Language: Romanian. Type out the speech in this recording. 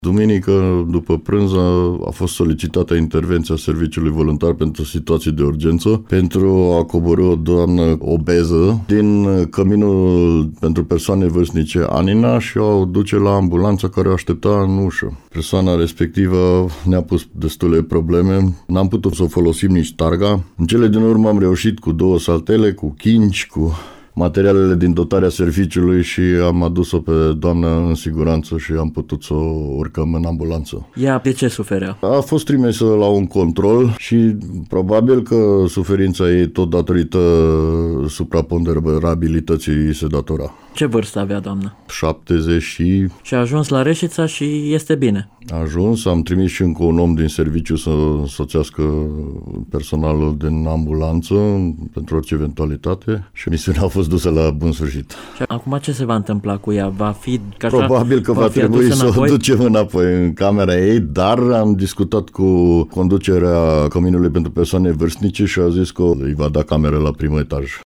Duminică, după prânz, a fost solicitată intervenția Serviciului Voluntar pentru situații de urgență pentru a coborî o doamnă obeză din căminul pentru persoane vârstnice Anina și o duce la ambulanța care o aștepta în ușă. Persoana respectivă ne-a pus destule probleme, n-am putut să o folosim nici targa. În cele din urmă am reușit cu 2 saltele, cu chinci, cu materialele din dotarea serviciului și am adus-o pe doamna în siguranță și am putut să o urcăm în ambulanță. Ea de ce suferea? A fost trimisă la un control și probabil că suferința ei tot datorită supraponderabilității se datora. Ce vârstă avea doamna? 70 și... Și a ajuns la Reșița și este bine. A ajuns, am trimis și încă un om din serviciu să însoțească personalul din ambulanță pentru orice eventualitate și misiunea a fost dusă la bun sfârșit. Și acum ce se va întâmpla cu ea? Va fi ca așa? Probabil că va trebui să o ducem înapoi în camera ei, dar am discutat cu conducerea Căminului pentru persoane vârstnice și a zis că îi va da cameră la primul etaj.